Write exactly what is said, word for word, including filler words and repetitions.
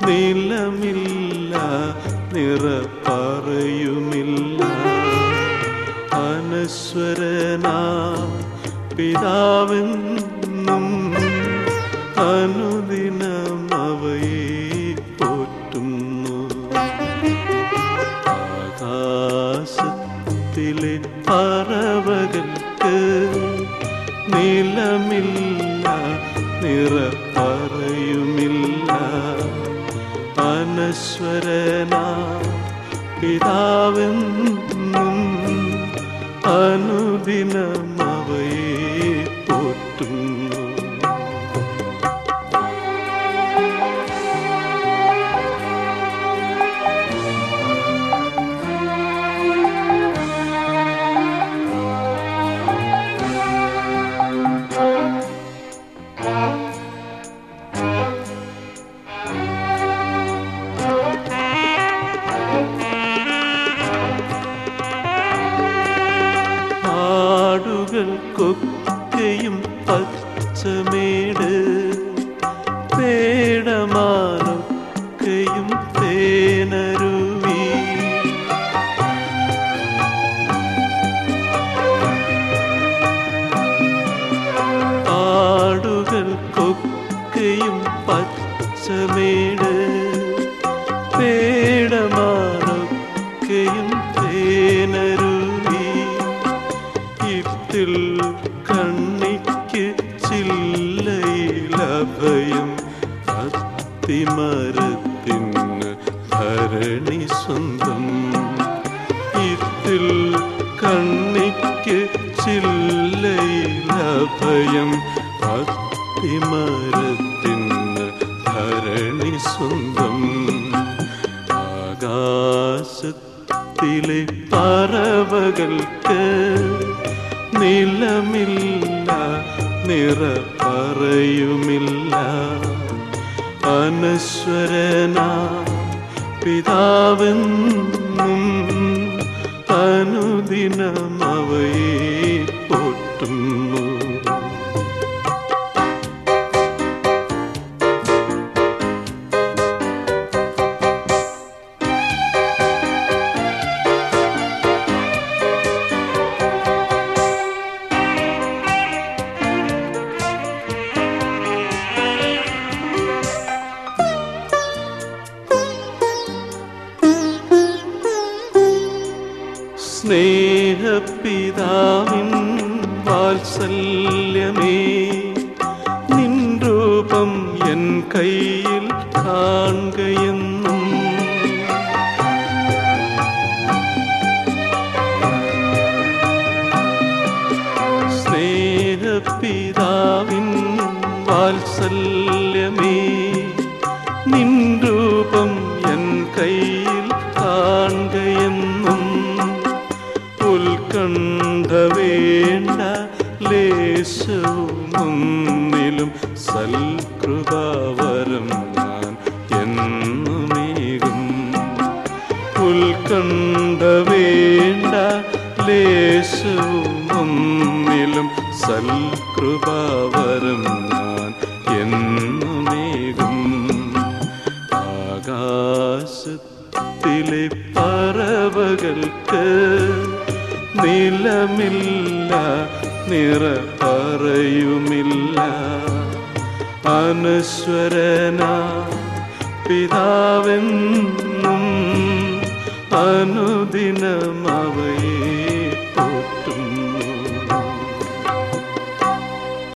നിലമില്ല നിറപ്പറയുമില്ല. അനശ്വരനാ പിതാവെന്നും അനുദിനം അവയെ പോറ്റുന്നു. ആകാശത്തിലെ പറവകൾക്ക് നിലമില്ല നിറപ്പറയുമില്ല. അനശ്വരനാ പിതാവെന്നും അനുദിനം അവയെ പോറ്റുന്നു. ആടുകൾക്കൊക്കെയും പച്ചമേട്, പേടമാനൊക്കെയും തേനരുവി. ആടുകൾക്കൊക്കെയും പച്ചമേട്, പേടമാനൊക്കെയും തേനരുവി. ഇത്തിൽ കണ്ണിക്ക് ചില്ലയിലഭയം, അത്തിമരത്തിന് ഭരണി സ്വന്തം. ഇത്തിൽ കണ്ണിക്ക് ചില്ലയിലഭയം, അത്തിമരത്തിന് ഭരണി സ്വന്തം. ആകാശത്തിലെ പറവകൾക്ക് നിലമില്ല നിറപ്പറയുമില്ല. അനശ്വരനാ പിതാവെന്നും അനുദിനം അവയെ പോറ്റുന്നു. സ്നേഹപിതാവിൻ വാത്സല്യമേ, നിൻ രൂപം എൻ കയ്യിൽ കാണുകയെന്നും. സ്നേഹപിതാവിൻ വാത്സല്യമേ, നിൻ രൂപം എൻ കയ്യിൽ കാണുകയെന്നും. ഉത്കണ്ഠ വേണ്ട ലേശവുമൊന്നിലും സൽകൃപാവരം ഞാൻ എന്നുമേകും. ഉത്കണ്ഠ വേണ്ട ലേശവുമൊന്നിലും സൽകൃപാവരം ഞാൻ എന്നുമേകും. ആകാശത്തിലെ പറവകൾക്ക് നിലമില്ല നിറപ്പറയുമില്ല. അനശ്വരനാ പിതാവെന്നും അനുദിനം